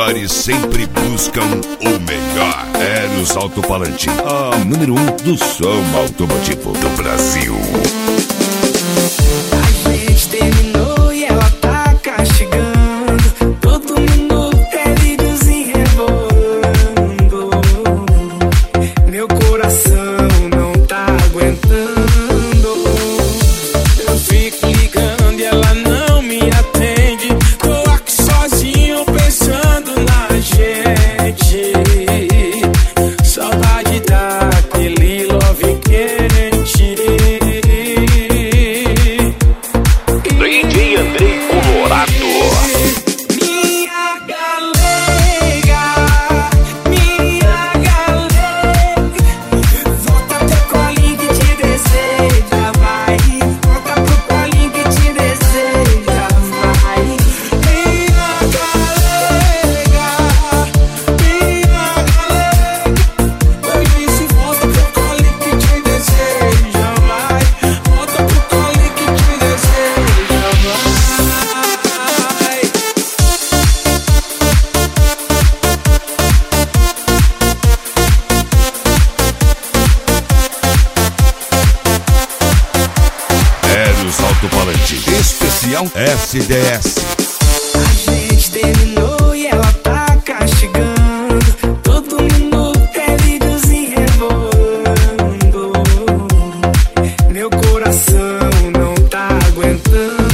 melhores sempre buscam o melhor. Eros Alto-Falante, a número 1 do som automotivo do Brasil. A gente terminou e ela tá castigando. Todo mundo é videozinho rebolando. Meu coração não tá aguentando. Eu fico ligando e ela não me atende. Tô aqui sozinho pensando na gente. Saudade daquele love quente. DJ Andrei Colorado. Minha galega, volta pro colinho que te deseja, vai. Volta pro colinho que te deseja, vai. Minha galega, eu disse volta pro colinho que te deseja, vai. Volta pro colinho que te deseja, vai. Eros Alto-Falante, especial SDS. A gente terminou e ela tá castigando. Todo mundo é videozinho rebolando. Meu coração não tá aguentando.